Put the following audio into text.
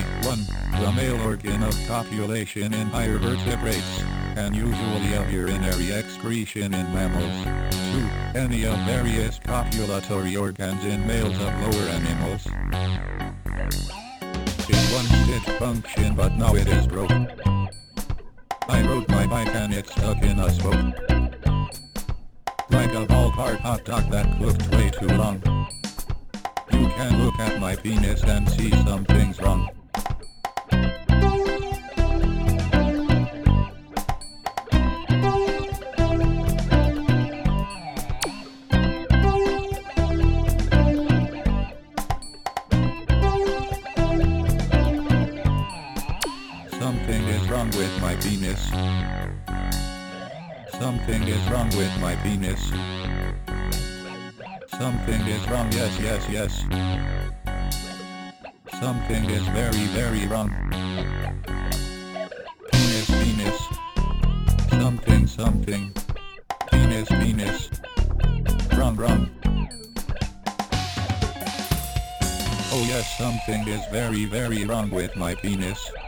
1. The male organ of copulation in higher vertebrates, and usually a urinary excretion in mammals. 2. Any of various copulatory organs in males of lower animals. It once did function, but now it is broke. I rode my bike and it stuck in a spoke. Like a ballpark hot dog that looked way too long. You can look at my penis and see something's wrong. Something is wrong with my penis. Something is wrong with my penis. Something is wrong, yes. Something is very wrong. Penis. Something. Penis. Wrong. Oh yes, something is very wrong with my penis.